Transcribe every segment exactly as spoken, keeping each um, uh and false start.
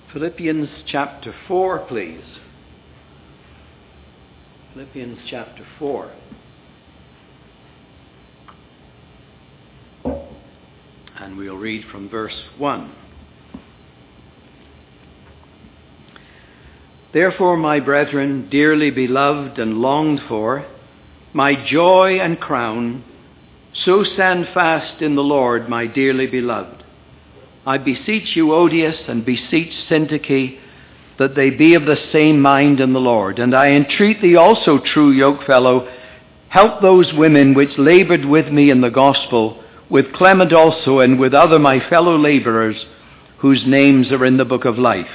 Philippians chapter four, please. Philippians chapter four. And we'll read from verse one. Therefore, my brethren, dearly beloved and longed for, my joy and crown, so stand fast in the Lord, my dearly beloved. I beseech you, Odious, and beseech Syntyche, that they be of the same mind in the Lord. And I entreat thee also, true yokefellow, help those women which laboured with me in the gospel, with Clement also, and with other my fellow labourers, whose names are in the book of life.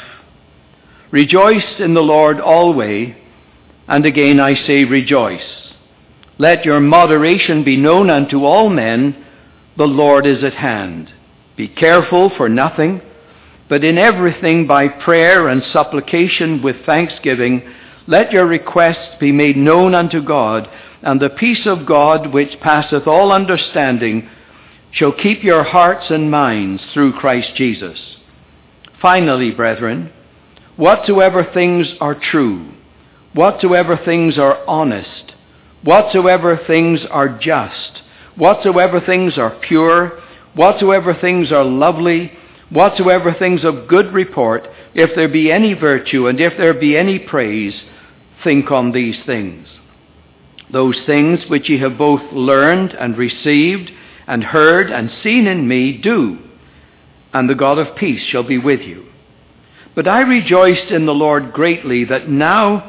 Rejoice in the Lord always, and again I say rejoice. Let your moderation be known unto all men, the Lord is at hand. Be careful for nothing, but in everything by prayer and supplication with thanksgiving, let your requests be made known unto God, and the peace of God, which passeth all understanding, shall keep your hearts and minds through Christ Jesus. Finally, brethren, whatsoever things are true, whatsoever things are honest, whatsoever things are just, whatsoever things are pure, whatsoever things are lovely, whatsoever things of good report, if there be any virtue and if there be any praise, think on these things. Those things which ye have both learned and received and heard and seen in me, do, and the God of peace shall be with you. But I rejoiced in the Lord greatly that now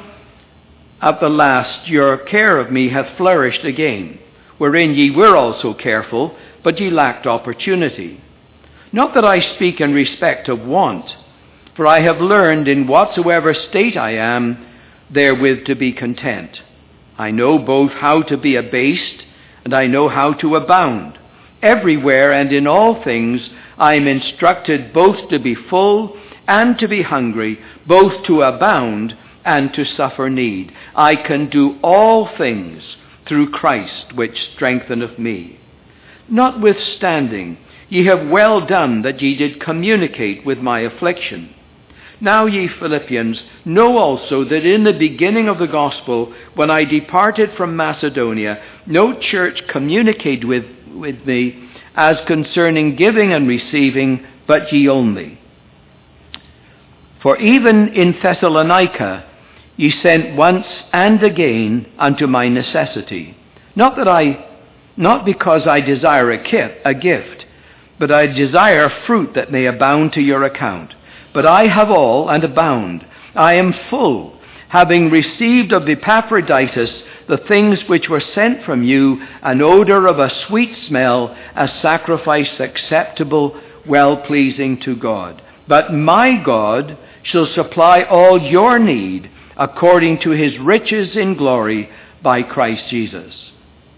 at the last your care of me hath flourished again, wherein ye were also careful, but ye lacked opportunity. Not that I speak in respect of want, for I have learned in whatsoever state I am, therewith to be content. I know both how to be abased, and I know how to abound. Everywhere and in all things I am instructed both to be full and to be hungry, both to abound and to suffer need. I can do all things through Christ, which strengtheneth me. Notwithstanding, ye have well done that ye did communicate with my affliction. Now ye Philippians, know also that in the beginning of the gospel, when I departed from Macedonia, no church communicated with, with me as concerning giving and receiving, but ye only. For even in Thessalonica ye sent once and again unto my necessity. Not that I Not because I desire a gift, but I desire fruit that may abound to your account. But I have all and abound. I am full, having received of Epaphroditus the things which were sent from you, an odor of a sweet smell, a sacrifice acceptable, well-pleasing to God. But my God shall supply all your need according to his riches in glory by Christ Jesus.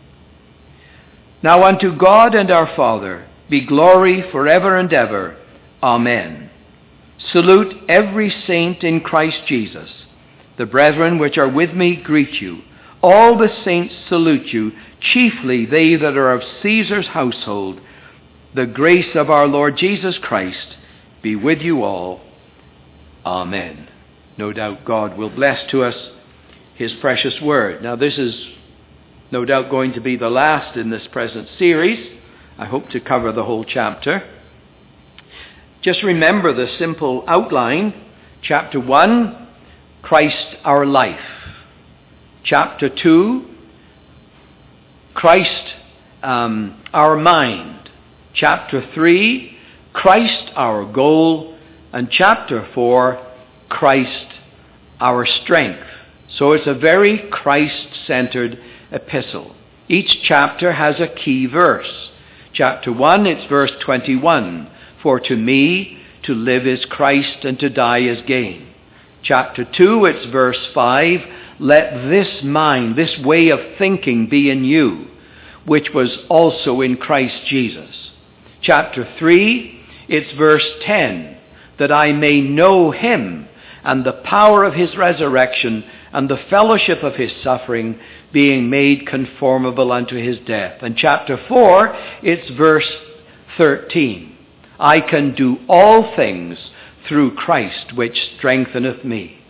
Now unto God and our Father be glory forever and ever. Amen. Salute every saint in Christ Jesus. The brethren which are with me greet you. All the saints salute you, chiefly they that are of Caesar's household. The grace of our Lord Jesus Christ be with you all. Amen. No doubt God will bless to us his precious word. Now this is no doubt going to be the last in this present series. I hope to cover the whole chapter. Just remember the simple outline. Chapter one, Christ our life. Chapter two, Christ um, our mind. Chapter three, Christ our goal. And chapter four, Christ our strength. So it's a very Christ-centered epistle. Each chapter has a key verse. Chapter one, it's verse twenty-one. For to me, to live is Christ, and to die is gain. Chapter two, it's verse five. Let this mind, this way of thinking be in you, which was also in Christ Jesus. Chapter three, it's verse ten. That I may know him and the power of his resurrection and the fellowship of his suffering, being made conformable unto his death. And chapter four, it's verse thirteen. I can do all things through Christ, which strengtheneth me.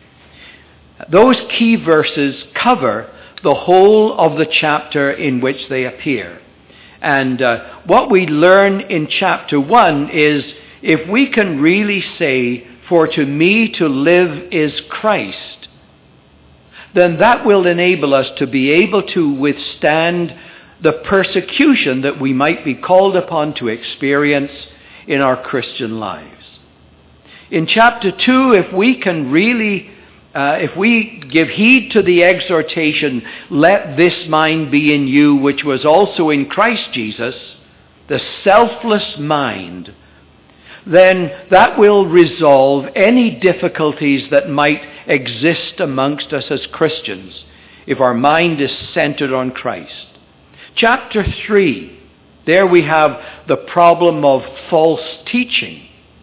Those key verses cover the whole of the chapter in which they appear. And uh, what we learn in chapter one is, if we can really say, "For to me to live is Christ," then that will enable us to be able to withstand the persecution that we might be called upon to experience in our Christian lives. In chapter two, if we can really, uh, if we give heed to the exhortation, "Let this mind be in you, which was also in Christ Jesus," the selfless mind, then that will resolve any difficulties that might exist amongst us as Christians if our mind is centered on Christ. Chapter three, there we have the problem of false teaching.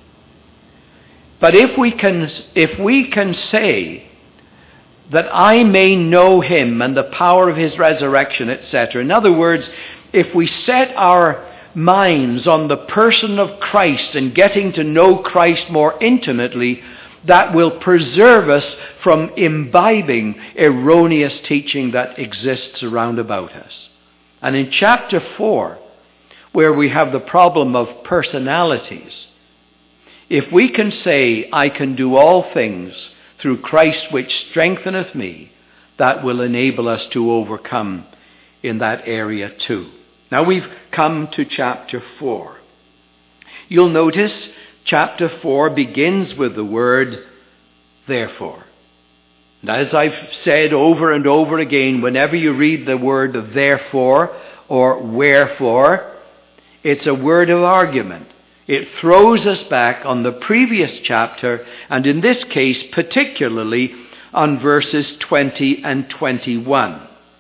But if we can, if we can say that I may know him and the power of his resurrection, et cetera. In other words, if we set our minds on the person of Christ and getting to know Christ more intimately, that will preserve us from imbibing erroneous teaching that exists around about us. And in chapter four, where we have the problem of personalities, if we can say, "I can do all things through Christ which strengtheneth me," that will enable us to overcome in that area too. Now we've come to chapter four. You'll notice chapter four begins with the word "therefore." And as I've said over and over again, whenever you read the word "therefore" or "wherefore," it's a word of argument. It throws us back on the previous chapter, and in this case particularly on verses twenty and twenty-one.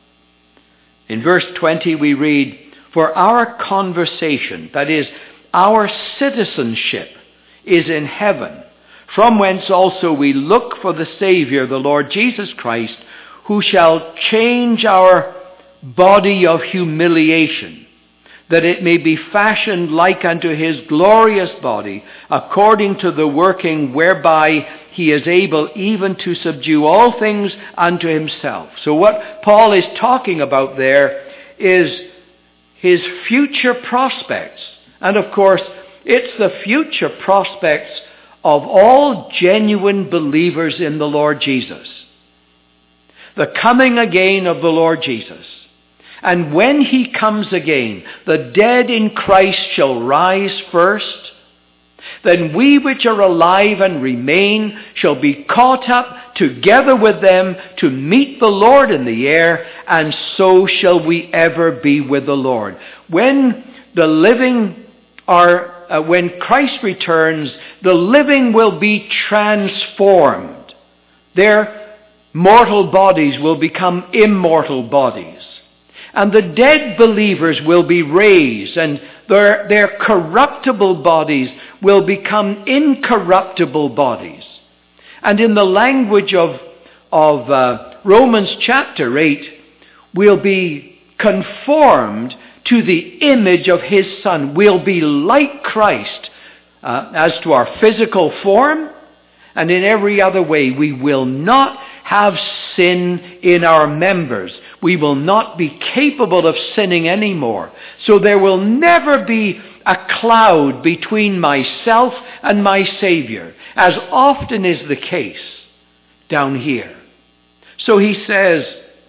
In verse twenty we read, "For our conversation," that is, our citizenship, "is in heaven, from whence also we look for the Savior, the Lord Jesus Christ, who shall change our body of humiliation, that it may be fashioned like unto his glorious body, according to the working whereby he is able even to subdue all things unto himself." So what Paul is talking about there is his future prospects. And of course, it's the future prospects of all genuine believers in the Lord Jesus. The coming again of the Lord Jesus. And when he comes again, the dead in Christ shall rise first. Then we which are alive and remain shall be caught up together with them to meet the Lord in the air, and so shall we ever be with the Lord. When the living are, uh, when Christ returns, the living will be transformed. Their mortal bodies will become immortal bodies. And the dead believers will be raised, and their, their corruptible bodies will become incorruptible bodies. And in the language of, of uh, Romans chapter eight, we'll be conformed to the image of his Son. We'll be like Christ uh, as to our physical form, and in every other way. We will not have sin in our members. We will not be capable of sinning anymore. So there will never be a cloud between myself and my Savior, as often is the case down here. So he says,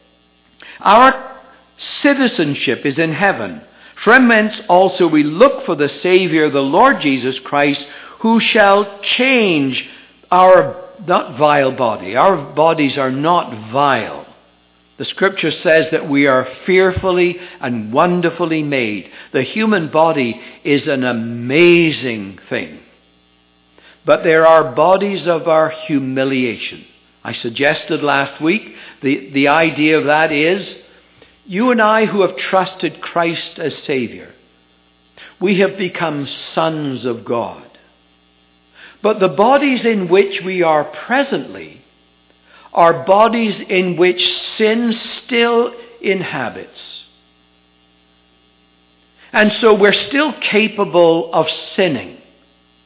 our citizenship is in heaven, from whence also we look for the Savior, the Lord Jesus Christ, who shall change our not vile body. Our bodies are not vile. The scripture says that we are fearfully and wonderfully made. The human body is an amazing thing. But there are bodies of our humiliation. I suggested last week, the, the idea of that is, you and I who have trusted Christ as Savior, we have become sons of God. But the bodies in which we are presently are bodies in which sin still inhabits. And so we're still capable of sinning.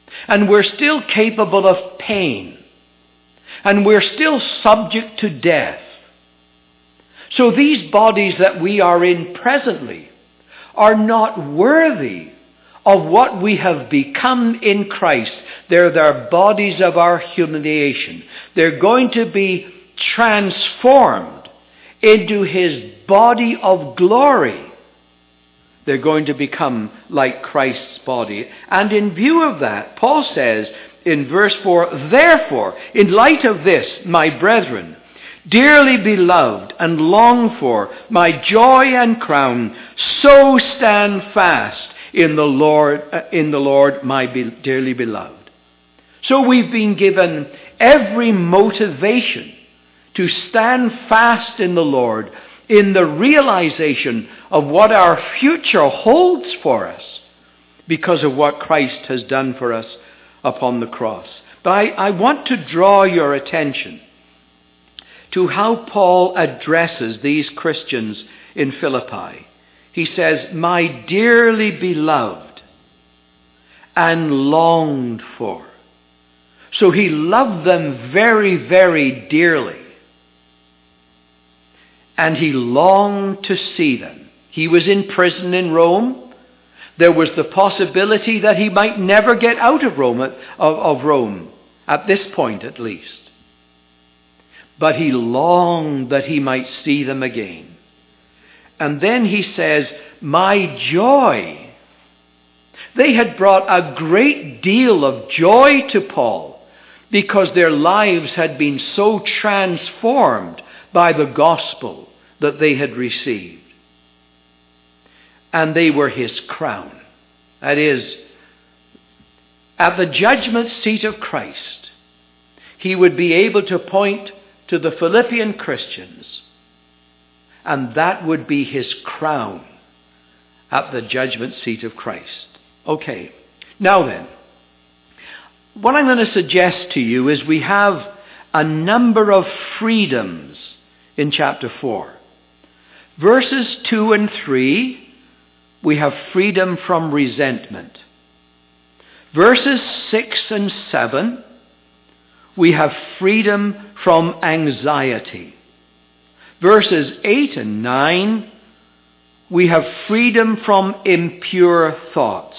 And we're still capable of pain. And we're still subject to death. So these bodies that we are in presently are not worthy of what we have become in Christ. They're their bodies of our humiliation. They're going to be transformed into his body of glory. They're going to become like Christ's body. And in view of that, Paul says in verse four, therefore, in light of this, my brethren, dearly beloved and longed for, my joy and crown, so stand fast in the Lord, uh, in the Lord, my be- dearly beloved. So we've been given every motivation to stand fast in the Lord, in the realization of what our future holds for us because of what Christ has done for us upon the cross. But I, I want to draw your attention to how Paul addresses these Christians in Philippi. He says, my dearly beloved and longed for. So he loved them very, very dearly. And he longed to see them. He was in prison in Rome. There was the possibility that he might never get out of Rome, of, of Rome, at this point at least. But he longed that he might see them again. And then he says, my joy. They had brought a great deal of joy to Paul because their lives had been so transformed by the gospel that they had received. And they were his crown. That is, at the judgment seat of Christ, he would be able to point to the Philippian Christians, and that would be his crown at the judgment seat of Christ. Okay, now then, what I'm going to suggest to you is we have a number of freedoms in chapter four. Verses two and three, we have freedom from resentment. Verses six and seven, we have freedom from anxiety. Verses eight and nine, we have freedom from impure thoughts.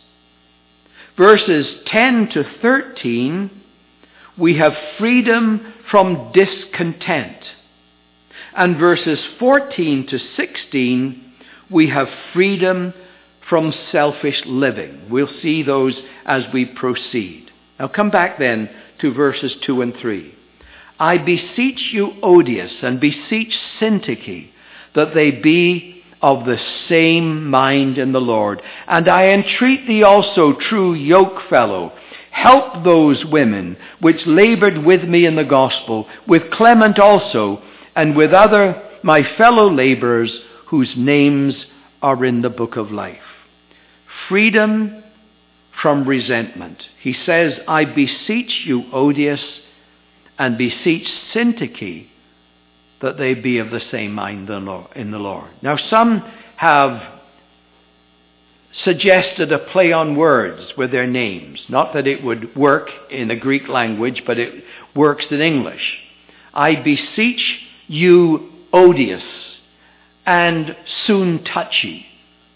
Verses ten to thirteen, we have freedom from discontent. And verses fourteen to sixteen, we have freedom from selfish living. We'll see those as we proceed. Now come back then to verses two and three. I beseech you, Odious, and beseech Syntyche, that they be of the same mind in the Lord. And I entreat thee also, true yokefellow, help those women which labored with me in the gospel, with Clement also, and with other my fellow laborers whose names are in the book of life. Freedom from resentment. He says, I beseech you, Odious, and beseech Syntyche, that they be of the same mind in the Lord. Now some have suggested a play on words with their names. Not that it would work in the Greek language, but it works in English. I beseech you, Odious, and Syntyche.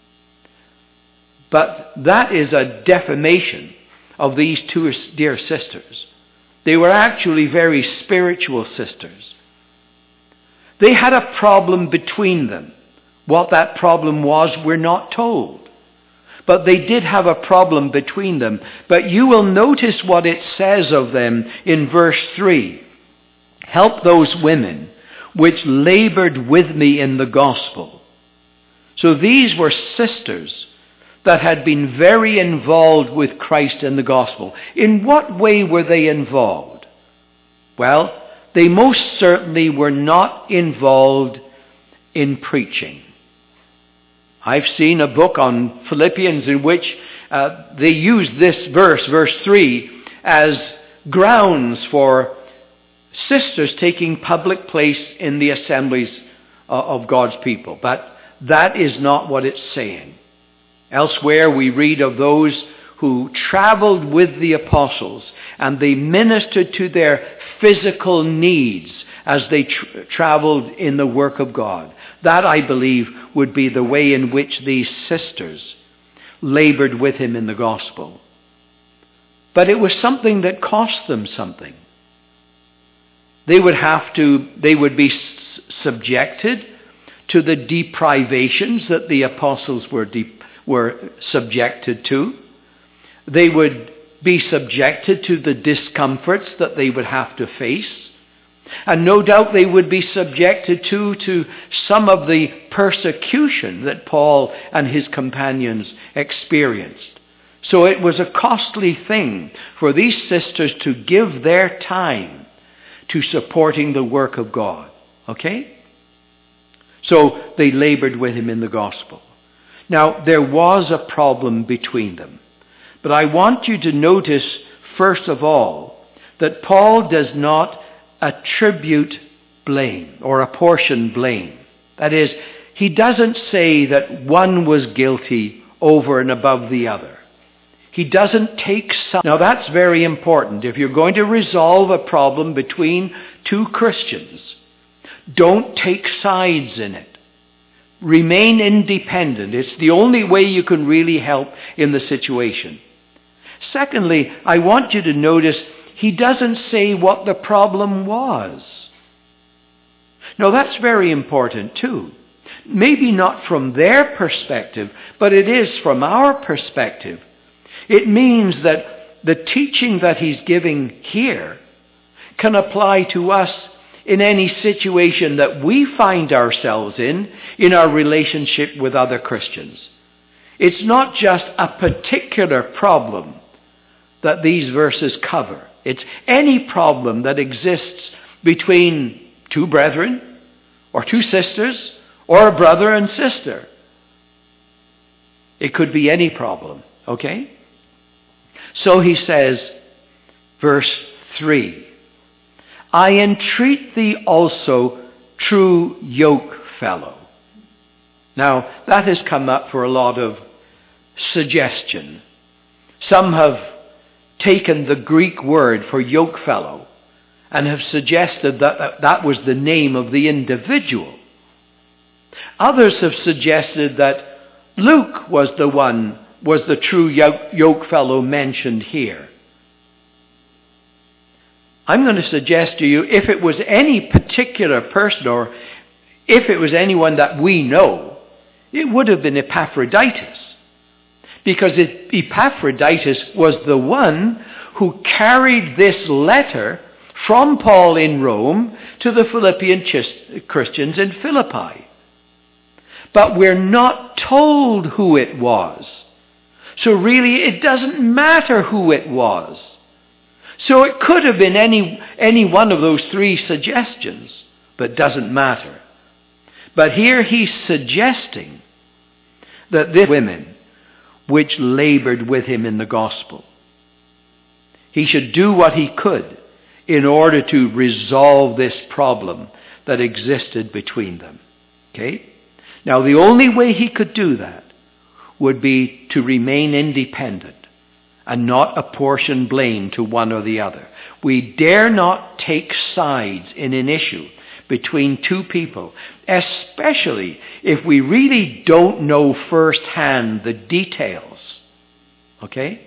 But that is a defamation of these two dear sisters. They were actually very spiritual sisters. They had a problem between them. What that problem was, we're not told. But they did have a problem between them. But you will notice what it says of them in verse three. Help those women which labored with me in the gospel. So these were sisters that had been very involved with Christ in the gospel. In what way were they involved? Well, they most certainly were not involved in preaching. I've seen a book on Philippians in which uh, they use this verse, verse three, as grounds for sisters taking public place in the assemblies uh, of God's people. But that is not what it's saying. Elsewhere we read of those who traveled with the apostles, and they ministered to their physical needs as they tra- traveled in the work of God. That, I believe, would be the way in which these sisters labored with him in the gospel. But it was something that cost them something. They would have to, they would be s- subjected to the deprivations that the apostles were, de- were subjected to. They would be subjected to the discomforts that they would have to face. And no doubt they would be subjected to, to some of the persecution that Paul and his companions experienced. So it was a costly thing for these sisters to give their time to supporting the work of God. Okay? So they labored with him in the gospel. Now, there was a problem between them. But I want you to notice, first of all, that Paul does not attribute blame or apportion blame. That is, he doesn't say that one was guilty over and above the other. He doesn't take sides. Now that's very important. If you're going to resolve a problem between two Christians, don't take sides in it. Remain independent. It's the only way you can really help in the situation. Secondly, I want you to notice he doesn't say what the problem was. Now that's very important too. Maybe not from their perspective, but it is from our perspective. It means that the teaching that he's giving here can apply to us in any situation that we find ourselves in, in our relationship with other Christians. It's not just a particular problem that these verses cover. It's any problem that exists between two brethren, or two sisters, or a brother and sister. It could be any problem, okay? So he says, verse three, I entreat thee also, true yoke fellow. Now, that has come up for a lot of suggestion. Some have taken the Greek word for yoke fellow and have suggested that that was the name of the individual. Others have suggested that Luke was the one, was the true yoke, yoke fellow mentioned here. I'm going to suggest to you, if it was any particular person, or if it was anyone that we know, it would have been Epaphroditus. Because Epaphroditus was the one who carried this letter from Paul in Rome to the Philippian Christians in Philippi. But we're not told who it was. So really it doesn't matter who it was. So it could have been any, any one of those three suggestions, but doesn't matter. But here he's suggesting that the women which labored with him in the gospel, he should do what he could in order to resolve this problem that existed between them. Okay? Now the only way he could do that would be to remain independent and not apportion blame to one or the other. We dare not take sides in an issue between two people, especially if we really don't know firsthand the details. Okay?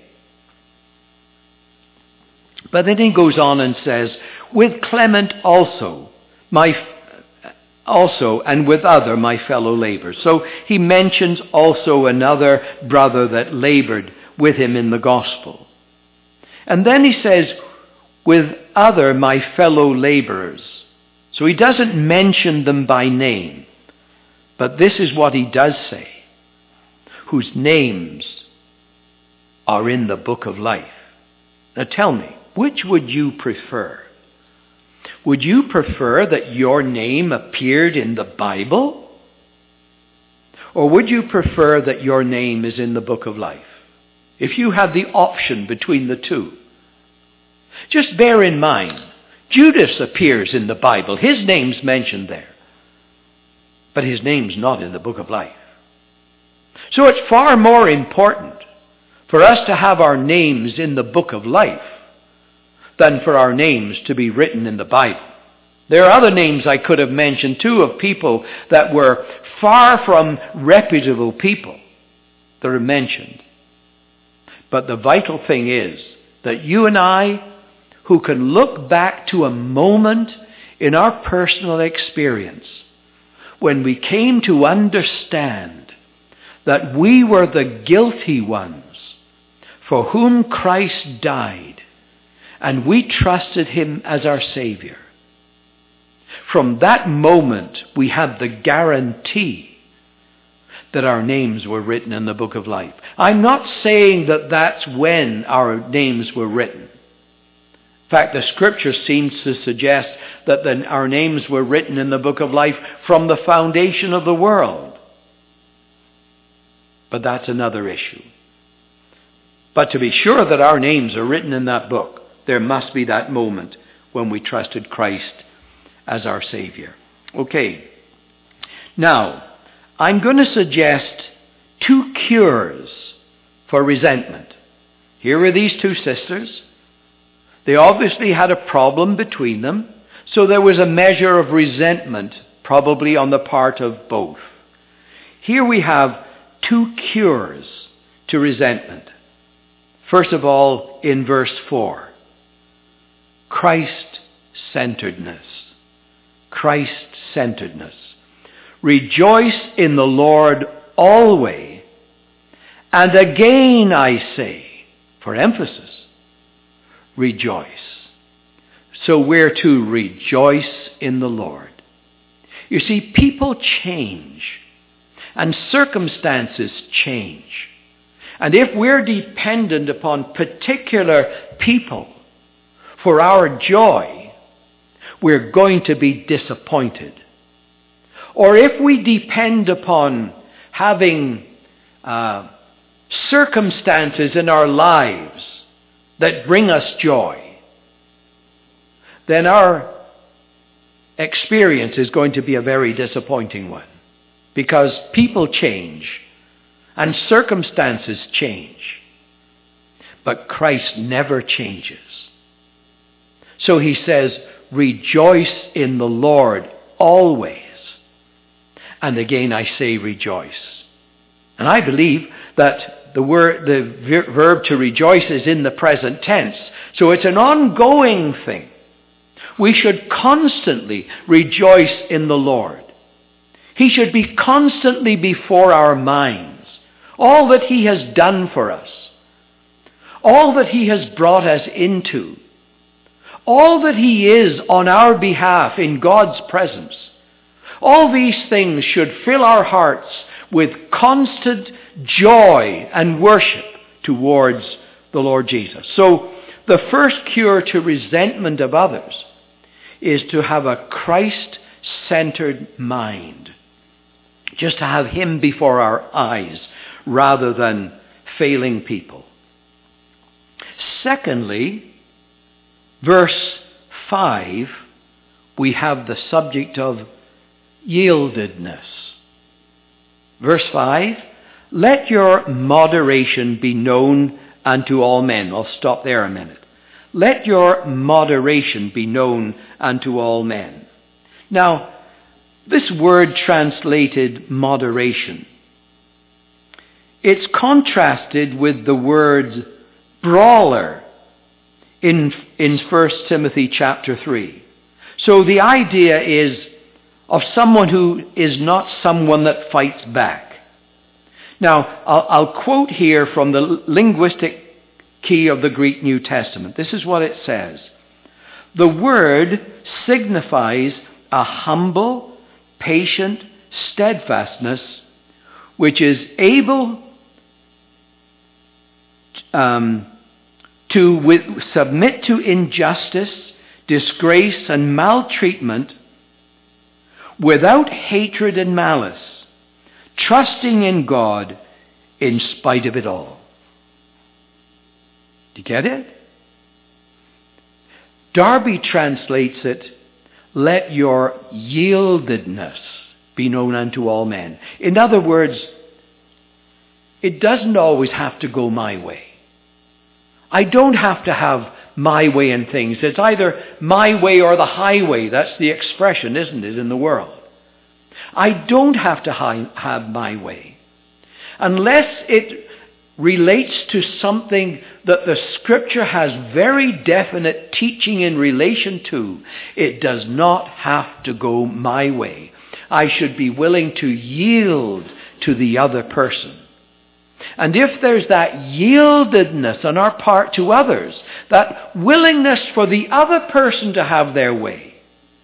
But then he goes on and says, with Clement also, my also, and with other my fellow laborers. So he mentions also another brother that labored with him in the gospel. And then he says, with other my fellow laborers. So he doesn't mention them by name. But this is what he does say, whose names are in the book of life. Now tell me, which would you prefer? Would you prefer that your name appeared in the Bible? Or would you prefer that your name is in the book of life? If you had the option between the two. Just bear in mind, Judas appears in the Bible. His name's mentioned there. But his name's not in the book of life. So it's far more important for us to have our names in the book of life than for our names to be written in the Bible. There are other names I could have mentioned too of people that were far from reputable people that are mentioned. But the vital thing is that you and I, who can look back to a moment in our personal experience when we came to understand that we were the guilty ones for whom Christ died, and we trusted him as our Savior. From that moment, we had the guarantee that our names were written in the book of life. I'm not saying that that's when our names were written. In fact, the scripture seems to suggest that the, our names were written in the book of life from the foundation of the world. But that's another issue. But to be sure that our names are written in that book, there must be that moment when we trusted Christ as our Savior. Okay. Now, I'm going to suggest two cures for resentment. Here were these two sisters. They obviously had a problem between them, so there was a measure of resentment probably on the part of both. Here we have two cures to resentment. First of all, in verse four, Christ-centeredness. Christ-centeredness. Rejoice in the Lord always, and again I say, for emphasis, rejoice. So we're to rejoice in the Lord. You see, people change, and circumstances change. And if we're dependent upon particular people for our joy, we're going to be disappointed. Or if we depend upon having uh, circumstances in our lives that bring us joy, then our experience is going to be a very disappointing one. Because people change and circumstances change. But Christ never changes. So he says, rejoice in the Lord always. And again I say rejoice. And I believe that the word, the verb to rejoice is in the present tense. So it's an ongoing thing. We should constantly rejoice in the Lord. He should be constantly before our minds. All that he has done for us. All that he has brought us into. All that he is on our behalf in God's presence. All these things should fill our hearts with constant joy and worship towards the Lord Jesus. So the first cure to resentment of others is to have a Christ-centered mind. Just to have him before our eyes rather than failing people. Secondly, verse five, we have the subject of yieldedness. Verse five, let your moderation be known unto all men. I'll stop there a minute. Let your moderation be known unto all men. Now, this word translated moderation, it's contrasted with the word brawler in, in First Timothy chapter three. So the idea is of someone who is not someone that fights back. Now, I'll, I'll quote here from the linguistic key of the Greek New Testament. This is what it says. The word signifies a humble, patient steadfastness, which is able um, to with, submit to injustice, disgrace, and maltreatment without hatred and malice, trusting in God in spite of it all. Do you get it? Darby translates it, let your yieldedness be known unto all men. In other words, it doesn't always have to go my way. I don't have to have my way in things. It's either my way or the highway. That's the expression, isn't it, in the world? I don't have to hi- have my way. Unless it relates to something that the Scripture has very definite teaching in relation to, it does not have to go my way. I should be willing to yield to the other person. And if there's that yieldedness on our part to others, that willingness for the other person to have their way.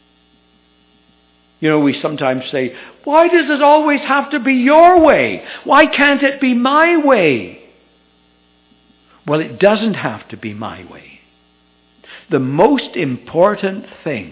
You know, we sometimes say, why does it always have to be your way? Why can't it be my way? Well, it doesn't have to be my way. The most important thing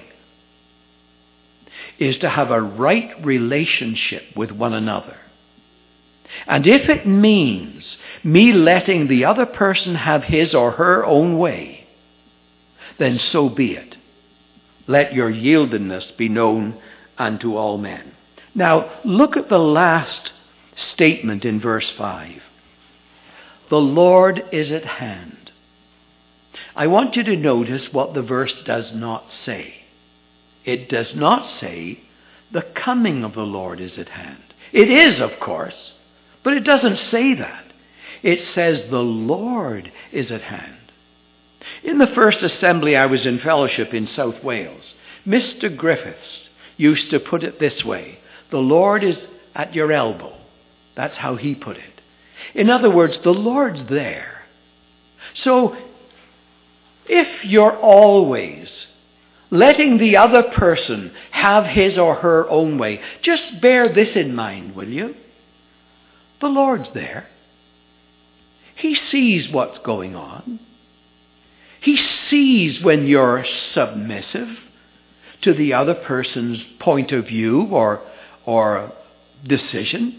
is to have a right relationship with one another. And if it means me letting the other person have his or her own way, then so be it. Let your yieldedness be known unto all men. Now, look at the last statement in verse five. The Lord is at hand. I want you to notice what the verse does not say. It does not say the coming of the Lord is at hand. It is, of course, but it doesn't say that. It says the Lord is at hand. In the first assembly I was in fellowship in South Wales, Mister Griffiths used to put it this way: the Lord is at your elbow. That's how he put it. In other words, the Lord's there. So, if you're always letting the other person have his or her own way, just bear this in mind, will you? The Lord's there. He sees what's going on. He sees when you're submissive to the other person's point of view or, or decision.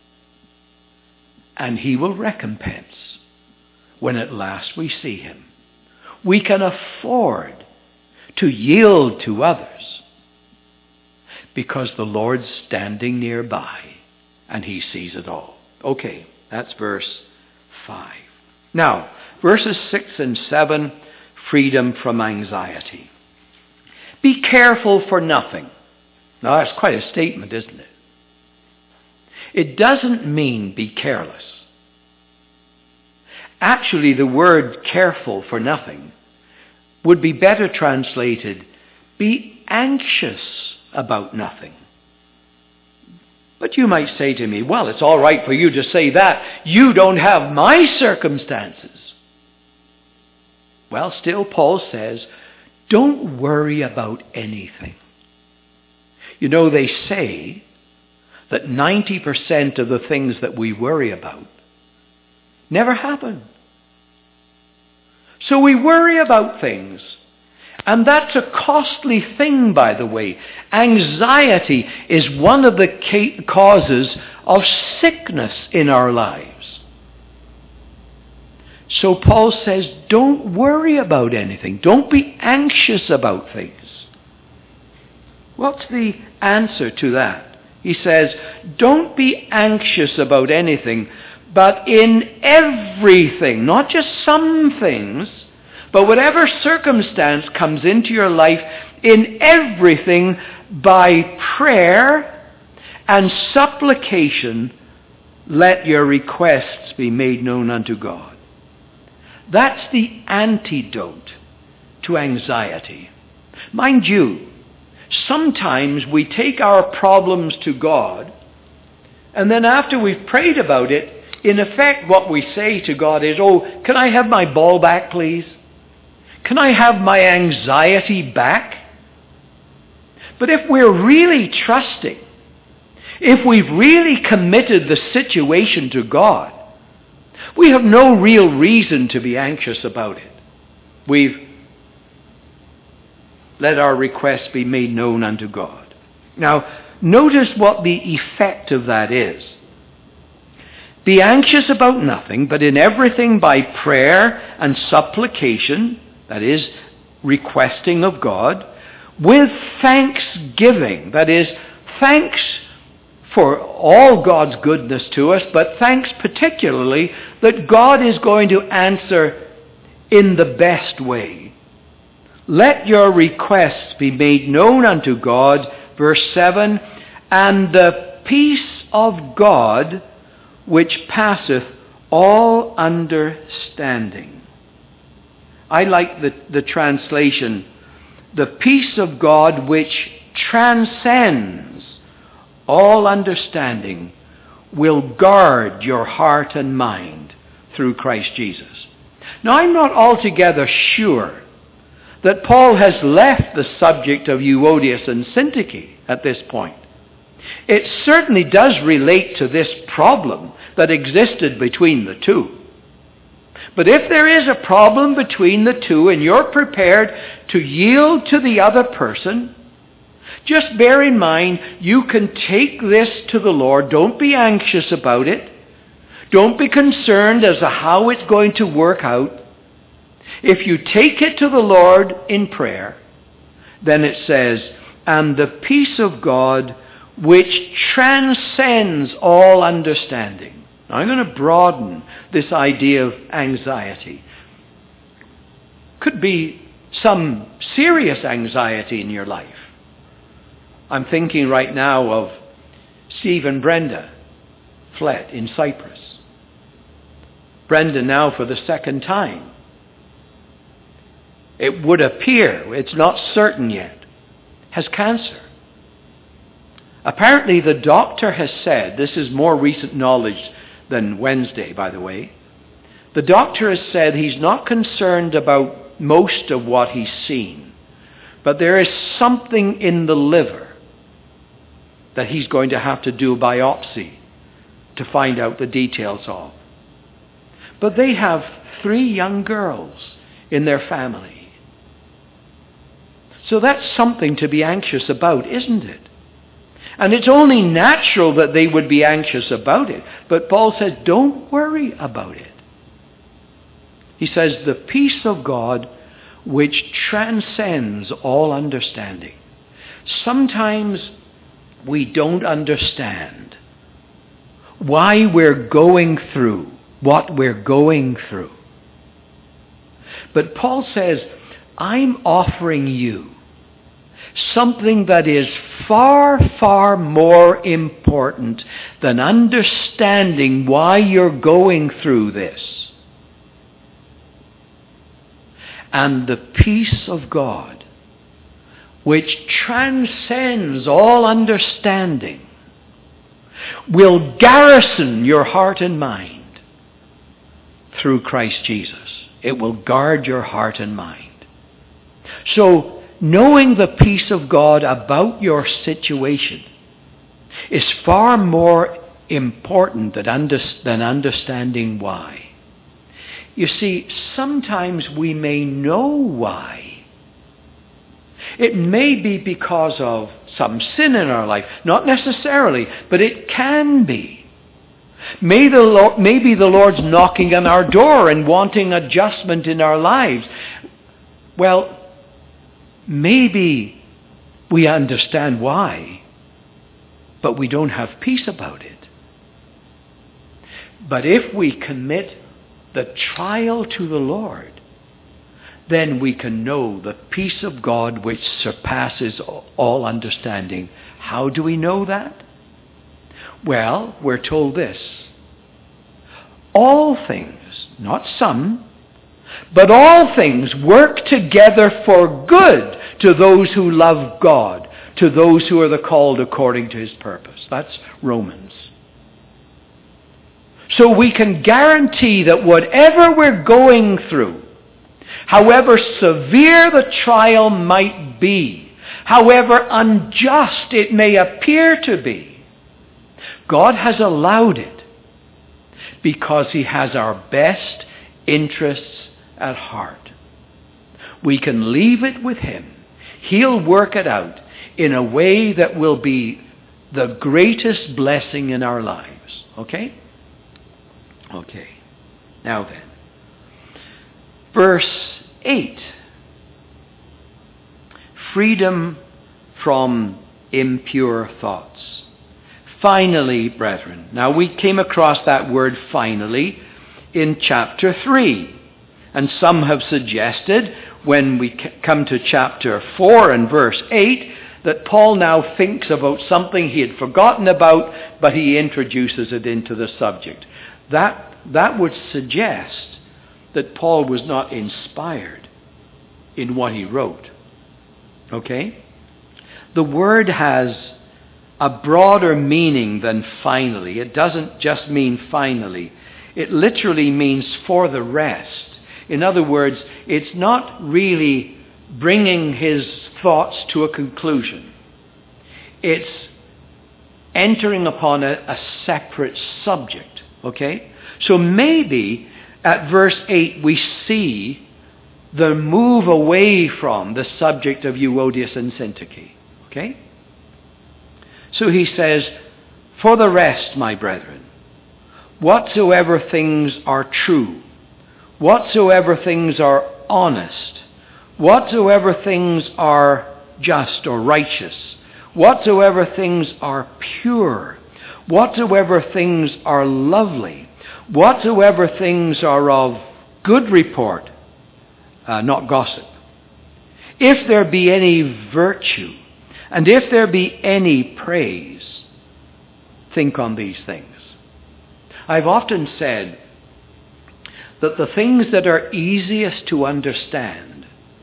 And he will recompense when at last we see him. We can afford to yield to others because the Lord's standing nearby and he sees it all. Okay, that's verse five. Now, verses six and seven, freedom from anxiety. Be careful for nothing. Now, that's quite a statement, isn't it? It doesn't mean be careless. Actually, the word careful for nothing would be better translated, be anxious about nothing. But you might say to me, well, it's all right for you to say that. You don't have my circumstances. Well, still Paul says, don't worry about anything. You know, they say that ninety percent of the things that we worry about never happen. So we worry about things. And that's a costly thing, by the way. Anxiety is one of the ca- causes of sickness in our lives. So Paul says, don't worry about anything. Don't be anxious about things. What's the answer to that? He says, don't be anxious about anything, but in everything, not just some things, but whatever circumstance comes into your life, in everything, by prayer and supplication, let your requests be made known unto God. That's the antidote to anxiety. Mind you, sometimes we take our problems to God, and then after we've prayed about it, in effect what we say to God is, oh, can I have my ball back, please? Can I have my anxiety back? But if we're really trusting, if we've really committed the situation to God, we have no real reason to be anxious about it. We've let our requests be made known unto God. Now, notice what the effect of that is. Be anxious about nothing, but in everything by prayer and supplication, that is, requesting of God, with thanksgiving, that is, thanks for all God's goodness to us, but thanks particularly that God is going to answer in the best way. Let your requests be made known unto God, verse seven, and the peace of God which passeth all understanding. I like the, the translation, the peace of God which transcends all understanding will guard your heart and mind through Christ Jesus. Now, I'm not altogether sure that Paul has left the subject of Euodias and Syntyche at this point. It certainly does relate to this problem that existed between the two. But if there is a problem between the two and you're prepared to yield to the other person, just bear in mind you can take this to the Lord. Don't be anxious about it. Don't be concerned as to how it's going to work out. If you take it to the Lord in prayer, then it says, and the peace of God which transcends all understanding. Now, I'm going to broaden this idea of anxiety. Could be some serious anxiety in your life. I'm thinking right now of Steve and Brenda Flett in Cyprus. Brenda now for the second time. It would appear, it's not certain yet, has cancer. Apparently the doctor has said, this is more recent knowledge than Wednesday, by the way, the doctor has said he's not concerned about most of what he's seen, but there is something in the liver that he's going to have to do a biopsy to find out the details of. But they have three young girls in their family. So that's something to be anxious about, isn't it? And it's only natural that they would be anxious about it. But Paul says, don't worry about it. He says, the peace of God which transcends all understanding. Sometimes we don't understand why we're going through what we're going through. But Paul says, I'm offering you something that is far, far more important than understanding why you're going through this. And the peace of God, which transcends all understanding, will garrison your heart and mind through Christ Jesus. It will guard your heart and mind. So, knowing the peace of God about your situation is far more important than, under, than understanding why. You see, sometimes we may know why. It may be because of some sin in our life. Not necessarily, but it can be. May the Lord, maybe the Lord's knocking on our door and wanting adjustment in our lives. Well, maybe we understand why, but we don't have peace about it. But if we commit the trial to the Lord, then we can know the peace of God which surpasses all understanding. How do we know that? Well, we're told this. All things, not some, but all things work together for good to those who love God, to those who are the called according to his purpose. That's Romans. So we can guarantee that whatever we're going through, however severe the trial might be, however unjust it may appear to be, God has allowed it because he has our best interests at heart. We can leave it with him. He'll work it out in a way that will be the greatest blessing in our lives. Okay? Okay. Now then. Verse eight. Freedom from impure thoughts. Finally, brethren. Now, we came across that word finally in chapter three. And some have suggested, when we come to chapter four and verse eight, that Paul now thinks about something he had forgotten about, but he introduces it into the subject. That, that would suggest that Paul was not inspired in what he wrote. Okay? The word has a broader meaning than finally. It doesn't just mean finally. It literally means for the rest. In other words, it's not really bringing his thoughts to a conclusion. It's entering upon a, a separate subject. Okay? So maybe at verse eight we see the move away from the subject of Euodias and Syntyche. Okay? So he says, for the rest, my brethren, whatsoever things are true, whatsoever things are honest, whatsoever things are just or righteous, whatsoever things are pure, whatsoever things are lovely, whatsoever things are of good report, uh, not gossip, if there be any virtue, and if there be any praise, think on these things. I've often said that the things that are easiest to understand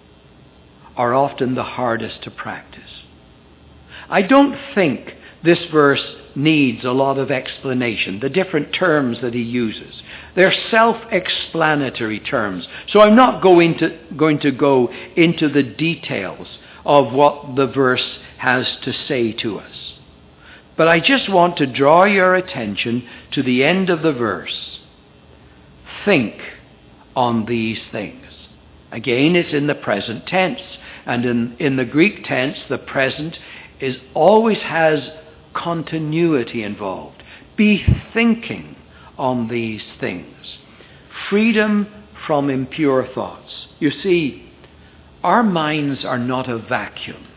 are often the hardest to practice. I don't think this verse needs a lot of explanation, the different terms that he uses. They're self-explanatory terms. So I'm not going to, going to go into the details of what the verse has to say to us. But I just want to draw your attention to the end of the verse. Think on these things. Again, it's in the present tense. And in, in the Greek tense, the present is always has continuity involved. Be thinking on these things. Freedom from impure thoughts. You see, our minds are not a vacuum.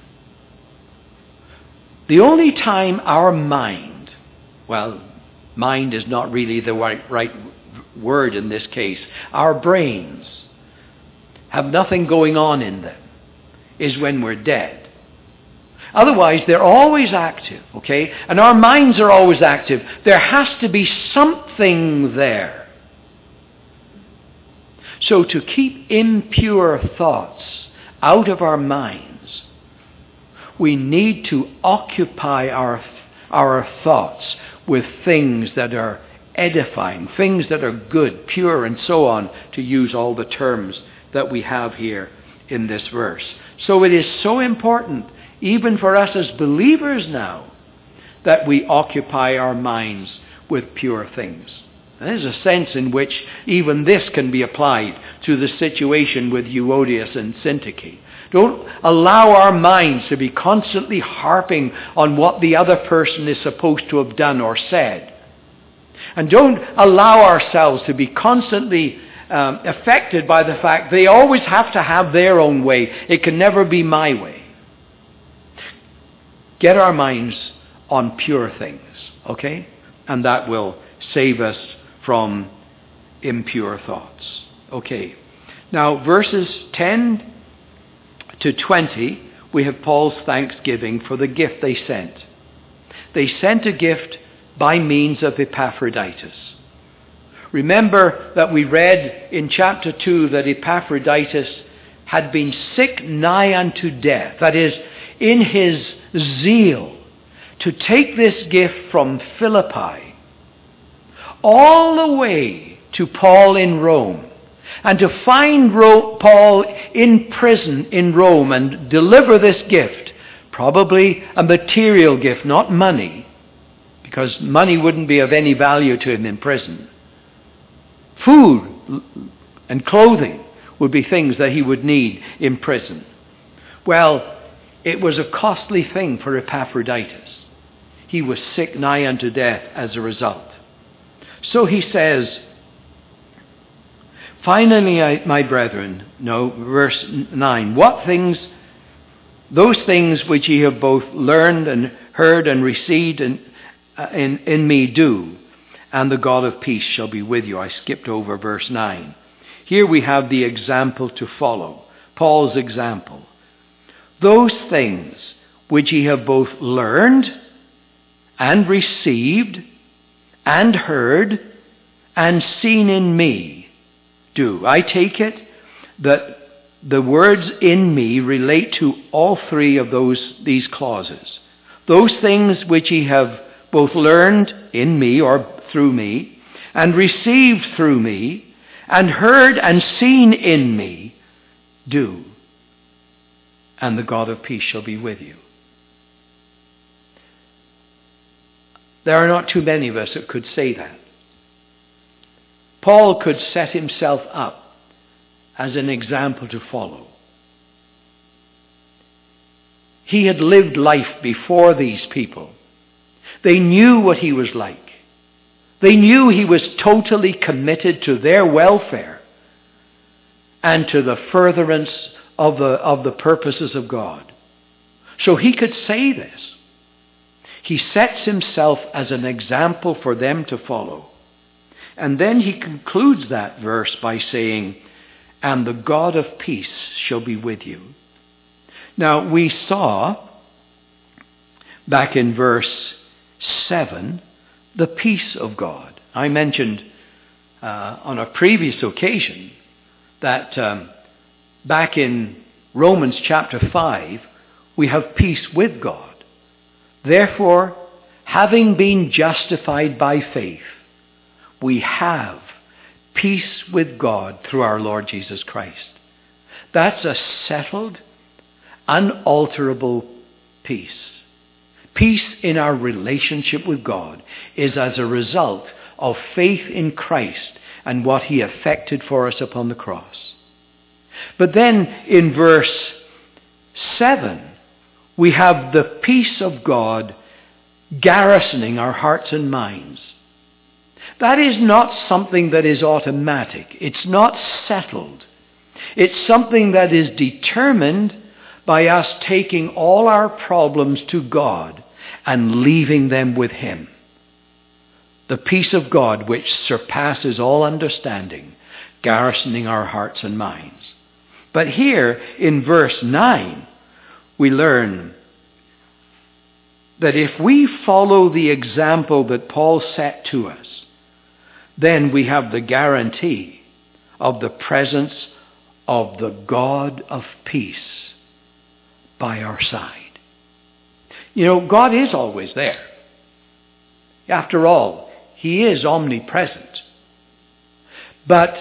The only time our mind, well, mind is not really the right, right word in this case, our brains have nothing going on in them, is when we're dead. Otherwise, they're always active, okay? And our minds are always active. There has to be something there. So to keep impure thoughts out of our minds, we need to occupy our, our thoughts with things that are edifying, things that are good, pure, and so on, to use all the terms that we have here in this verse. So it is so important, even for us as believers now, that we occupy our minds with pure things. There's a sense in which even this can be applied to the situation with Euodias and Syntyche. Don't allow our minds to be constantly harping on what the other person is supposed to have done or said. And don't allow ourselves to be constantly um, affected by the fact they always have to have their own way. It can never be my way. Get our minds on pure things, okay? And that will save us from impure thoughts. Okay. Now, verses ten to twenty, we have Paul's thanksgiving for the gift they sent. They sent a gift by means of Epaphroditus. Remember that we read in chapter two that Epaphroditus had been sick nigh unto death. That is, in his zeal to take this gift from Philippi all the way to Paul in Rome, and to find Paul in prison in Rome and deliver this gift, probably a material gift, not money, because money wouldn't be of any value to him in prison. Food and clothing would be things that he would need in prison. Well, it was a costly thing for Epaphroditus. He was sick nigh unto death as a result. So he says, finally, I, my brethren, no, verse nine, what things, those things which ye have both learned and heard and received and, in, in me do, and the God of peace shall be with you. I skipped over verse nine. Here we have the example to follow, Paul's example. Those things which ye have both learned and received and heard and seen in me, do. I take it that the words in me relate to all three of those these clauses. Those things which ye have both learned in me or through me, and received through me, and heard and seen in me, do. And the God of peace shall be with you. There are not too many of us that could say that. Paul could set himself up as an example to follow. He had lived life before these people. They knew what he was like. They knew he was totally committed to their welfare and to the furtherance of the, of the purposes of God. So he could say this. He sets himself as an example for them to follow. And then he concludes that verse by saying, and the God of peace shall be with you. Now we saw back in verse seven, the peace of God. I mentioned uh, on a previous occasion that um, back in Romans chapter five, we have peace with God. Therefore, having been justified by faith, we have peace with God through our Lord Jesus Christ. That's a settled, unalterable peace. Peace in our relationship with God is as a result of faith in Christ and what he effected for us upon the cross. But then in verse seven, we have the peace of God garrisoning our hearts and minds. That is not something that is automatic. It's not settled. It's something that is determined by us taking all our problems to God and leaving them with him. The peace of God which surpasses all understanding, garrisoning our hearts and minds. But here in verse nine, we learn that if we follow the example that Paul set to us, then we have the guarantee of the presence of the God of peace by our side. You know, God is always there. After all, he is omnipresent. But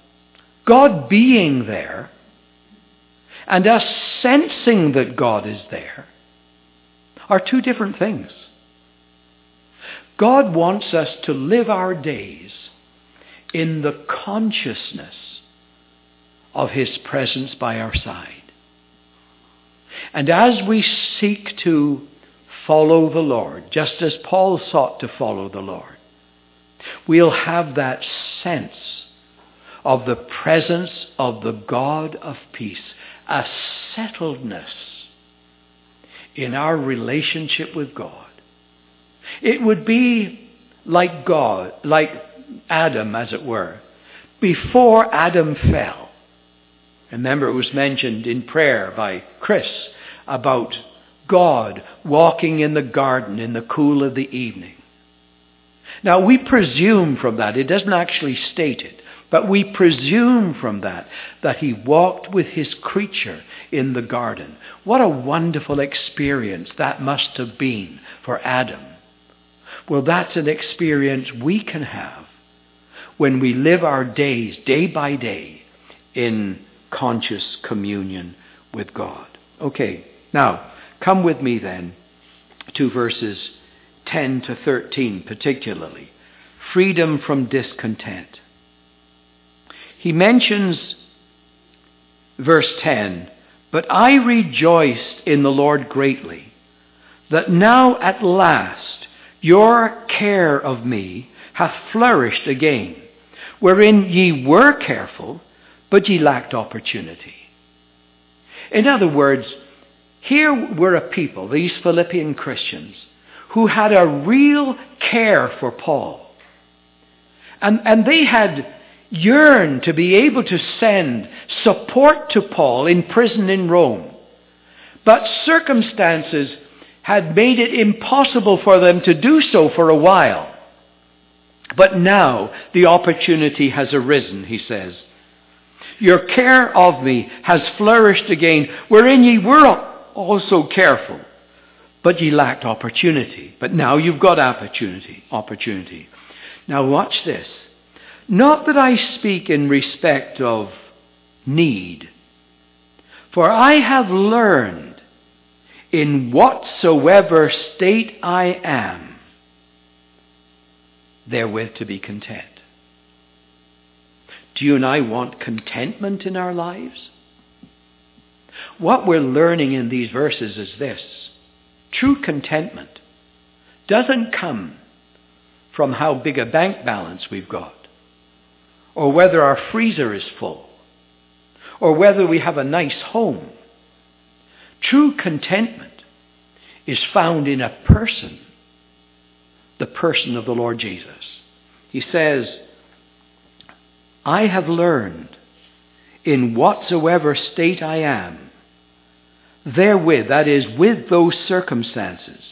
God being there and us sensing that God is there are two different things. God wants us to live our days in the consciousness of his presence by our side. And as we seek to follow the Lord, just as Paul sought to follow the Lord, we'll have that sense of the presence of the God of peace, a settledness in our relationship with God. It would be like God, like Adam, as it were, before Adam fell. Remember, it was mentioned in prayer by Chris about God walking in the garden in the cool of the evening. Now, we presume from that, it doesn't actually state it, but we presume from that that he walked with his creature in the garden. What a wonderful experience that must have been for Adam. Well, that's an experience we can have when we live our days, day by day, in conscious communion with God. Okay, now, come with me then to verses ten to thirteen particularly. Freedom from discontent. He mentions verse ten, but I rejoiced in the Lord greatly, that now at last your care of me hath flourished again, wherein ye were careful, but ye lacked opportunity. In other words, here were a people, these Philippian Christians, who had a real care for Paul. And, and they had yearned to be able to send support to Paul in prison in Rome. But circumstances had made it impossible for them to do so for a while. But now the opportunity has arisen, he says. Your care of me has flourished again, wherein ye were also careful, but ye lacked opportunity. But now you've got opportunity. Opportunity. Now watch this. Not that I speak in respect of need, for I have learned in whatsoever state I am, therewith to be content. Do you and I want contentment in our lives? What we're learning in these verses is this. True contentment doesn't come from how big a bank balance we've got, or whether our freezer is full, or whether we have a nice home. True contentment is found in a person, the person of the Lord Jesus. He says, I have learned in whatsoever state I am, therewith, that is, with those circumstances,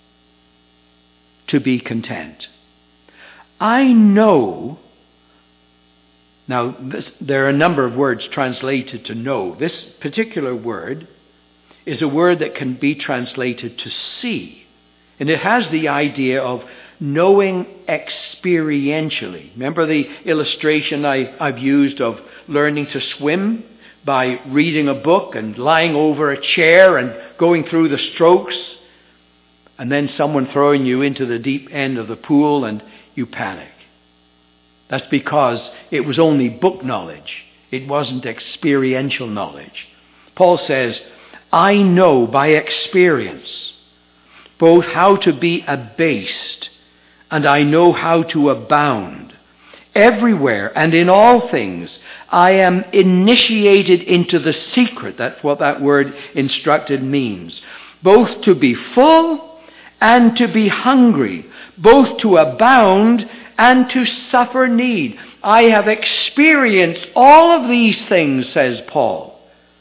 to be content. I know, now this, there are a number of words translated to know. This particular word is a word that can be translated to see. And it has the idea of knowing experientially. Remember the illustration I, I've used of learning to swim by reading a book and lying over a chair and going through the strokes, and then someone throwing you into the deep end of the pool and you panic. That's because it was only book knowledge. It wasn't experiential knowledge. Paul says, I know by experience both how to be abased and I know how to abound. Everywhere and in all things I am initiated into the secret. That's what that word instructed means. Both to be full and to be hungry. Both to abound and to suffer need. I have experienced all of these things, says Paul.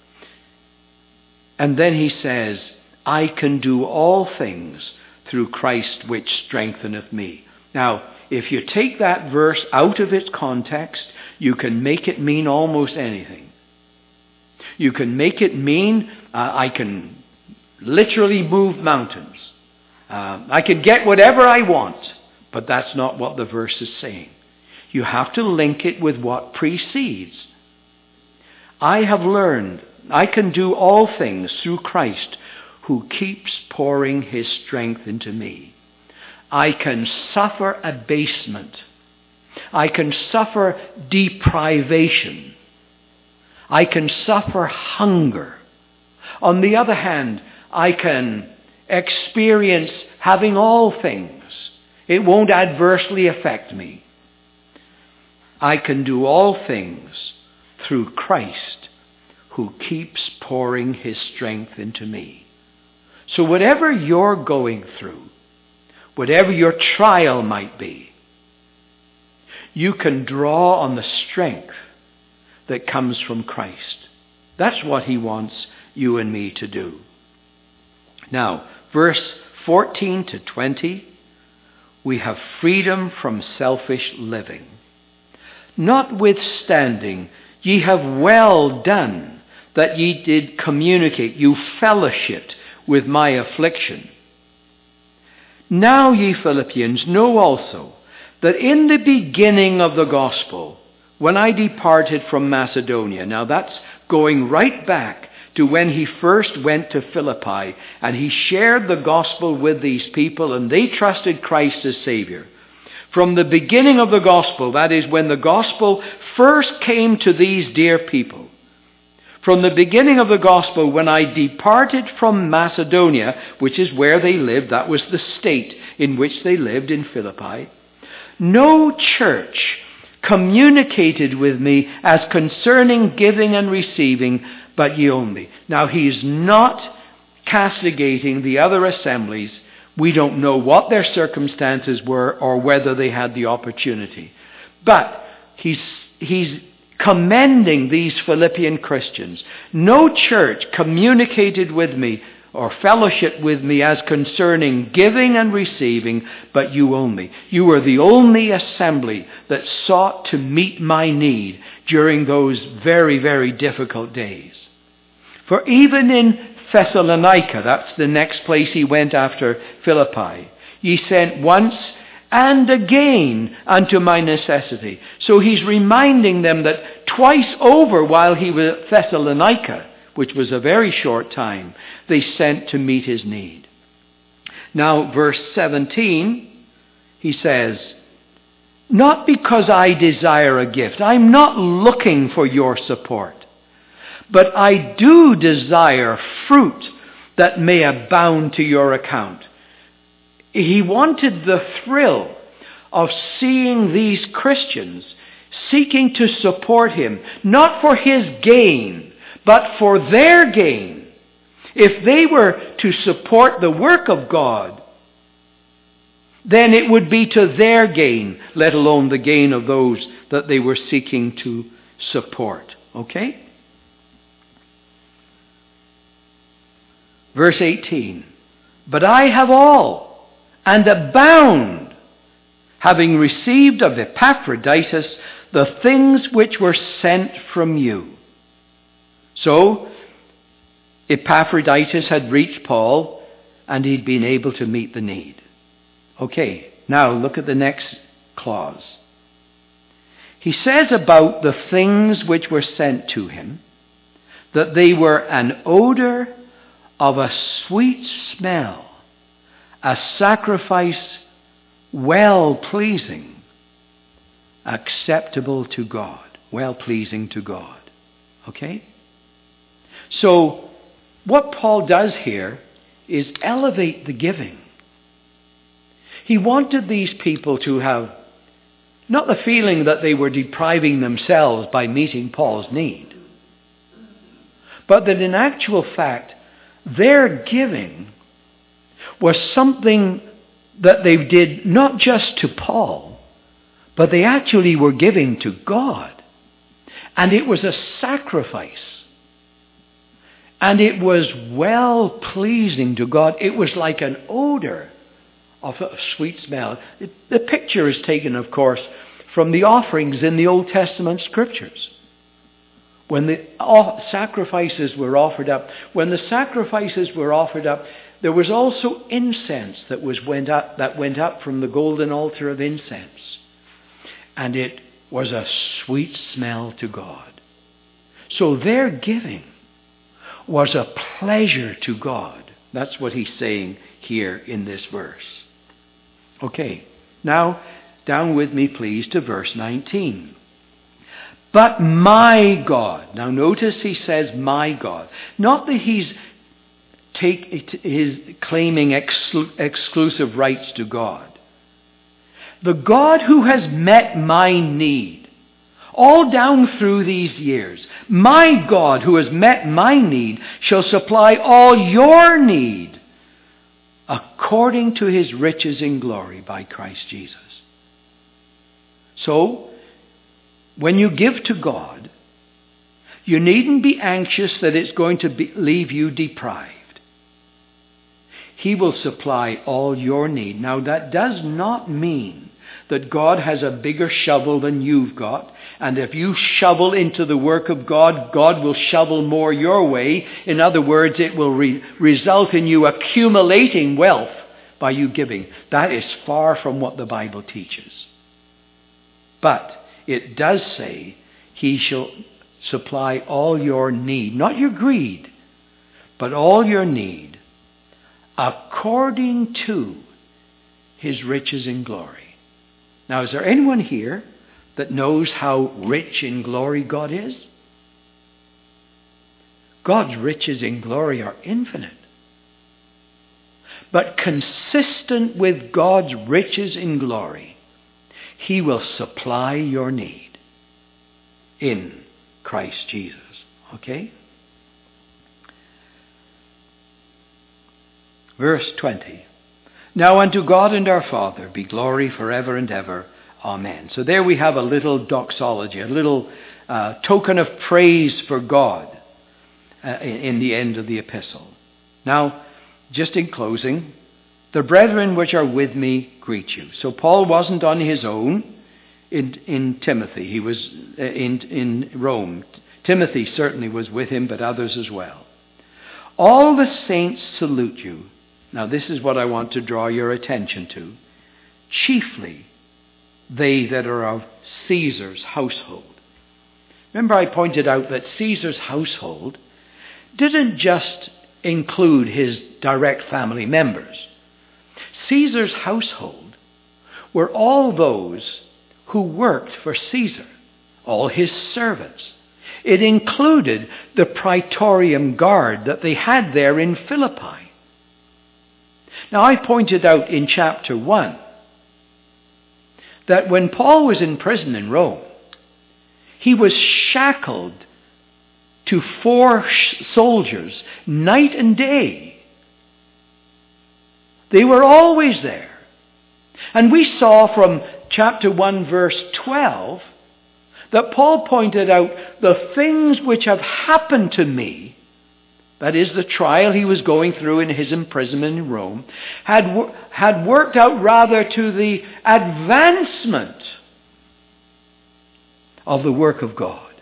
And then he says, I can do all things through Christ which strengtheneth me. Now, if you take that verse out of its context, you can make it mean almost anything. You can make it mean uh, I can literally move mountains. Uh, I can get whatever I want. But that's not what the verse is saying. You have to link it with what precedes. I have learned I can do all things through Christ who keeps pouring his strength into me. I can suffer abasement. I can suffer deprivation. I can suffer hunger. On the other hand, I can experience having all things. It won't adversely affect me. I can do all things through Christ who keeps pouring his strength into me. So whatever you're going through, whatever your trial might be, you can draw on the strength that comes from Christ. That's what he wants you and me to do. Now, verse fourteen to twenty, we have freedom from selfish living. Notwithstanding, ye have well done that ye did communicate, you fellowshipped with my affliction. Now ye Philippians know also that in the beginning of the gospel, when I departed from Macedonia, now that's going right back to when he first went to Philippi and he shared the gospel with these people and they trusted Christ as Savior. From the beginning of the gospel, that is when the gospel first came to these dear people, from the beginning of the gospel, when I departed from Macedonia, which is where they lived, that was the state in which they lived in Philippi, no church communicated with me as concerning giving and receiving, but ye only. Now he's not castigating the other assemblies We don't know what their circumstances were or whether they had the opportunity. But he's, he's commending these Philippian Christians. No church communicated with me or fellowship with me as concerning giving and receiving, but you only. You were the only assembly that sought to meet my need during those very, very difficult days. For even in Thessalonica, that's the next place he went after Philippi, ye sent once and again unto my necessity. So he's reminding them that twice over while he was at Thessalonica, which was a very short time, they sent to meet his need. Now, verse seventeen, he says, not because I desire a gift. I'm not looking for your support. But I do desire fruit that may abound to your account. He wanted the thrill of seeing these Christians seeking to support him, not for his gain, but for their gain. If they were to support the work of God, then it would be to their gain, let alone the gain of those that they were seeking to support. Okay? Verse eighteen, but I have all and abound, having received of Epaphroditus the things which were sent from you. So, Epaphroditus had reached Paul and he'd been able to meet the need. Okay, now look at the next clause. He says about the things which were sent to him that they were an odor of a sweet smell, a sacrifice well-pleasing, acceptable to God, well-pleasing to God. Okay? So, what Paul does here is elevate the giving. He wanted these people to have not the feeling that they were depriving themselves by meeting Paul's need, but that in actual fact, their giving was something that they did not just to Paul, but they actually were giving to God. And it was a sacrifice. And it was well-pleasing to God. It was like an odor of a sweet smell. It, the picture is taken, of course, from the offerings in the Old Testament scriptures. When the sacrifices were offered up, when the sacrifices were offered up, there was also incense that was went up that went up from the golden altar of incense. And it was a sweet smell to God. So their giving was a pleasure to God. That's what he's saying here in this verse. Okay, now down with me please to verse nineteen. But my God. Now notice he says my God. Not that he's take, his claiming exclu- exclusive rights to God. The God who has met my need all down through these years. My God who has met my need shall supply all your need according to his riches in glory by Christ Jesus. So, when you give to God, you needn't be anxious that it's going to be, leave you deprived. He will supply all your need. Now that does not mean that God has a bigger shovel than you've got, and if you shovel into the work of God, God will shovel more your way. In other words, it will re- result in you accumulating wealth by you giving. That is far from what the Bible teaches. But it does say, he shall supply all your need, not your greed, but all your need, according to his riches in glory. Now, is there anyone here that knows how rich in glory God is? God's riches in glory are infinite. But consistent with God's riches in glory, he will supply your need in Christ Jesus. Okay? Verse twenty. Now unto God and our Father be glory forever and ever. Amen. So there we have a little doxology, a little uh, token of praise for God uh, in, in the end of the epistle. Now, just in closing, the brethren which are with me greet you. So Paul wasn't on his own in, in Timothy. He was in, in Rome. Timothy certainly was with him, but others as well. All the saints salute you. Now this is what I want to draw your attention to. Chiefly they that are of Caesar's household. Remember I pointed out that Caesar's household didn't just include his direct family members. Caesar's household were all those who worked for Caesar, all his servants. It included the Praetorian Guard that they had there in Philippi. Now I pointed out in chapter one that when Paul was in prison in Rome, he was shackled to four soldiers night and day. They were always there. And we saw from chapter one verse twelve that Paul pointed out the things which have happened to me, that is the trial he was going through in his imprisonment in Rome, had, had worked out rather to the advancement of the work of God.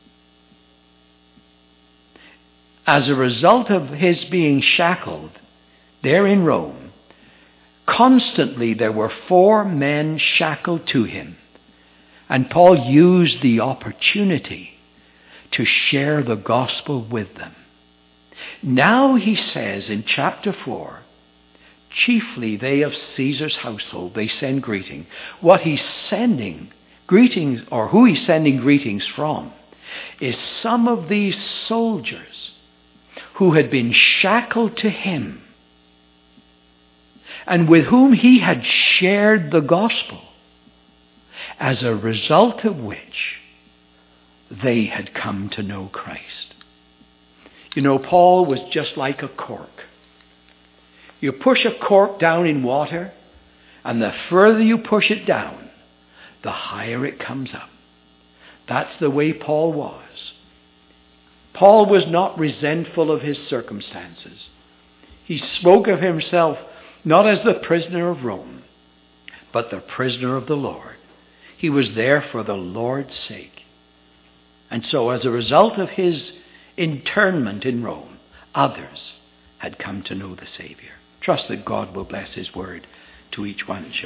As a result of his being shackled there in Rome, constantly there were four men shackled to him. And Paul used the opportunity to share the gospel with them. Now he says in chapter four, chiefly they of Caesar's household, they send greeting. What he's sending greetings, or who he's sending greetings from, is some of these soldiers who had been shackled to him and with whom he had shared the gospel, as a result of which they had come to know Christ. You know, Paul was just like a cork. You push a cork down in water, and the further you push it down, the higher it comes up. That's the way Paul was. Paul was not resentful of his circumstances. He spoke of himself not as the prisoner of Rome, but the prisoner of the Lord. He was there for the Lord's sake. And so as a result of his internment in Rome, others had come to know the Savior. Trust that God will bless his word to each one.